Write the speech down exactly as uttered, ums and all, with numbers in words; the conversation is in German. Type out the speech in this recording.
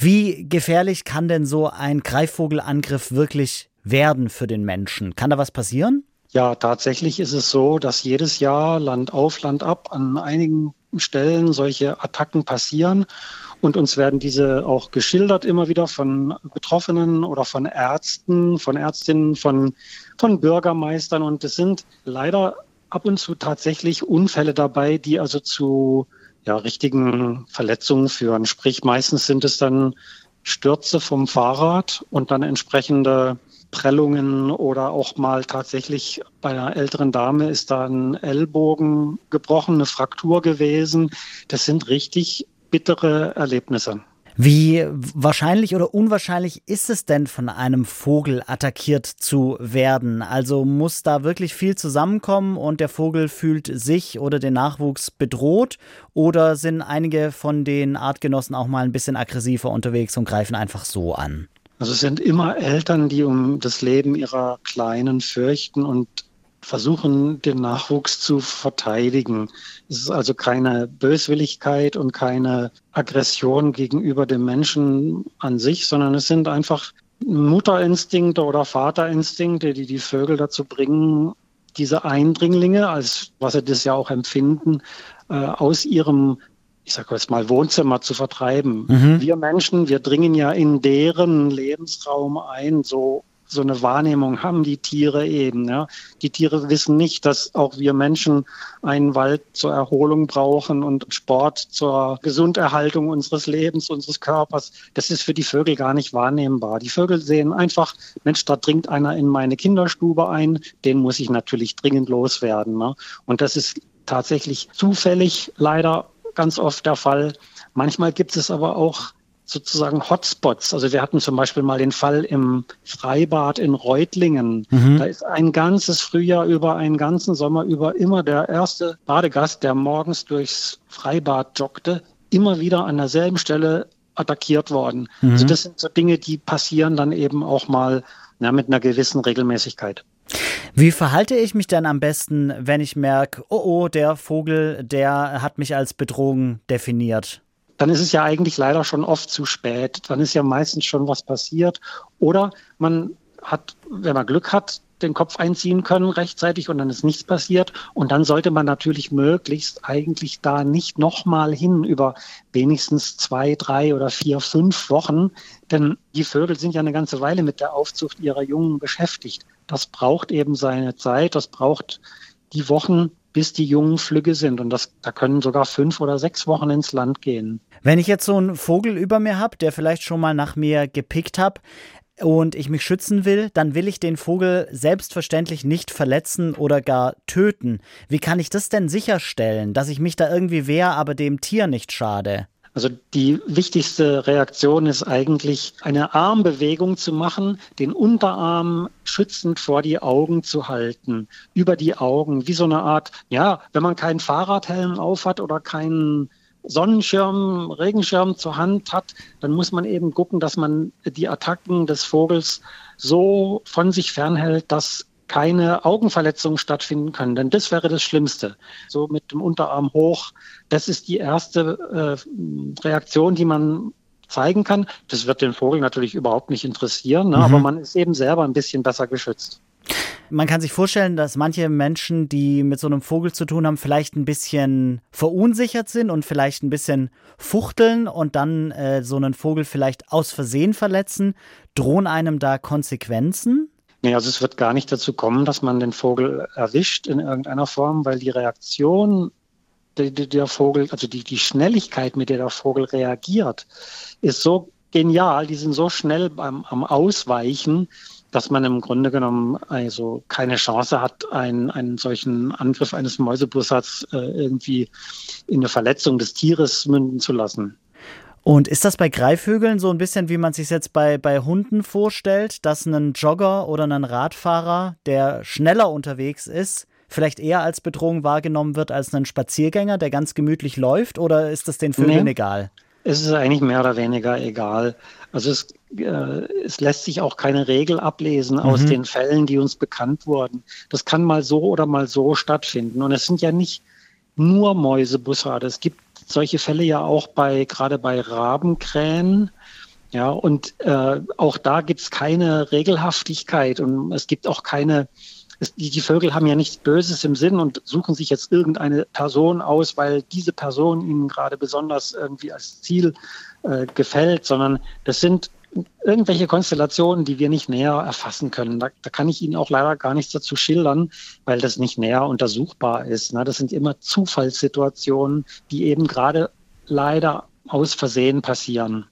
Wie gefährlich kann denn so ein Greifvogelangriff wirklich werden für den Menschen? Kann da was passieren? Ja, tatsächlich ist es so, dass jedes Jahr Land auf, Land ab an einigen Stellen solche Attacken passieren. Und uns werden diese auch geschildert immer wieder von Betroffenen oder von Ärzten, von Ärztinnen, von, von Bürgermeistern. Und es sind leider ab und zu tatsächlich Unfälle dabei, die also zu ja, richtigen Verletzungen führen. Sprich, meistens sind es dann Stürze vom Fahrrad und dann entsprechende Prellungen oder auch mal tatsächlich bei einer älteren Dame ist da ein Ellbogen gebrochen, eine Fraktur gewesen. Das sind richtig bittere Erlebnisse. Wie wahrscheinlich oder unwahrscheinlich ist es denn, von einem Vogel attackiert zu werden? Also muss da wirklich viel zusammenkommen und der Vogel fühlt sich oder den Nachwuchs bedroht? Oder sind einige von den Artgenossen auch mal ein bisschen aggressiver unterwegs und greifen einfach so an? Also es sind immer Eltern, die um das Leben ihrer Kleinen fürchten und versuchen, den Nachwuchs zu verteidigen. Es ist also keine Böswilligkeit und keine Aggression gegenüber dem Menschen an sich, sondern es sind einfach Mutterinstinkte oder Vaterinstinkte, die die Vögel dazu bringen, diese Eindringlinge, als was sie das ja auch empfinden, äh, aus ihrem ich sage jetzt mal, Wohnzimmer zu vertreiben. Mhm. Wir Menschen, wir dringen ja in deren Lebensraum ein, so so eine Wahrnehmung haben die Tiere eben. Ja. Die Tiere wissen nicht, dass auch wir Menschen einen Wald zur Erholung brauchen und Sport zur Gesunderhaltung unseres Lebens, unseres Körpers. Das ist für die Vögel gar nicht wahrnehmbar. Die Vögel sehen einfach, Mensch, da dringt einer in meine Kinderstube ein, den muss ich natürlich dringend loswerden. Ne. Und das ist tatsächlich zufällig leider ganz oft der Fall. Manchmal gibt es aber auch sozusagen Hotspots. Also wir hatten zum Beispiel mal den Fall im Freibad in Reutlingen. Mhm. Da ist ein ganzes Frühjahr über, einen ganzen Sommer über immer der erste Badegast, der morgens durchs Freibad joggte, immer wieder an derselben Stelle attackiert worden. Mhm. Also das sind so Dinge, die passieren dann eben auch mal ja, mit einer gewissen Regelmäßigkeit. Wie verhalte ich mich denn am besten, wenn ich merke, oh oh, der Vogel, der hat mich als Bedrohung definiert? Dann ist es ja eigentlich leider schon oft zu spät. Dann ist ja meistens schon was passiert. Oder man hat, wenn man Glück hat, den Kopf einziehen können rechtzeitig und dann ist nichts passiert. Und dann sollte man natürlich möglichst eigentlich da nicht nochmal hin über wenigstens zwei, drei oder vier, fünf Wochen. Denn die Vögel sind ja eine ganze Weile mit der Aufzucht ihrer Jungen beschäftigt. Das braucht eben seine Zeit. Das braucht die Wochen, bis die Jungen flügge sind. Und das, da können sogar fünf oder sechs Wochen ins Land gehen. Wenn ich jetzt so einen Vogel über mir habe, der vielleicht schon mal nach mir gepickt hat und ich mich schützen will, dann will ich den Vogel selbstverständlich nicht verletzen oder gar töten. Wie kann ich das denn sicherstellen, dass ich mich da irgendwie wehre, aber dem Tier nicht schade? Also die wichtigste Reaktion ist eigentlich, eine Armbewegung zu machen, den Unterarm schützend vor die Augen zu halten, über die Augen, wie so eine Art, ja, wenn man keinen Fahrradhelm aufhat oder keinen Sonnenschirm, Regenschirm zur Hand hat, dann muss man eben gucken, dass man die Attacken des Vogels so von sich fernhält, dass keine Augenverletzungen stattfinden können, denn das wäre das Schlimmste. So mit dem Unterarm hoch, das ist die erste äh, Reaktion, die man zeigen kann. Das wird den Vogel natürlich überhaupt nicht interessieren, ne? Mhm. Aber man ist eben selber ein bisschen besser geschützt. Man kann sich vorstellen, dass manche Menschen, die mit so einem Vogel zu tun haben, vielleicht ein bisschen verunsichert sind und vielleicht ein bisschen fuchteln und dann äh, so einen Vogel vielleicht aus Versehen verletzen. Drohen einem da Konsequenzen? Nee, also es wird gar nicht dazu kommen, dass man den Vogel erwischt in irgendeiner Form, weil die Reaktion der, der Vogel, also die, die Schnelligkeit, mit der der Vogel reagiert, ist so genial, die sind so schnell beim, am Ausweichen, dass man im Grunde genommen also keine Chance hat, einen, einen solchen Angriff eines Mäusebussards äh, irgendwie in eine Verletzung des Tieres münden zu lassen. Und ist das bei Greifvögeln so ein bisschen, wie man sich jetzt bei, bei Hunden vorstellt, dass ein Jogger oder ein Radfahrer, der schneller unterwegs ist, vielleicht eher als Bedrohung wahrgenommen wird als ein Spaziergänger, der ganz gemütlich läuft? Oder ist das den Vögeln nee, egal? Es ist eigentlich mehr oder weniger egal. Also es, äh, es lässt sich auch keine Regel ablesen aus mhm. den Fällen, die uns bekannt wurden. Das kann mal so oder mal so stattfinden. Und es sind ja nicht nur Mäusebussarde. Es gibt solche Fälle ja auch bei, gerade bei Rabenkrähen, Ja, und äh, auch da gibt es keine Regelhaftigkeit und es gibt auch keine, es, die, die Vögel haben ja nichts Böses im Sinn und suchen sich jetzt irgendeine Person aus, weil diese Person ihnen gerade besonders irgendwie als Ziel äh, gefällt, sondern das sind irgendwelche Konstellationen, die wir nicht näher erfassen können. Da, da kann ich Ihnen auch leider gar nichts dazu schildern, weil das nicht näher untersuchbar ist. Ne? Das sind immer Zufallssituationen, die eben gerade leider aus Versehen passieren.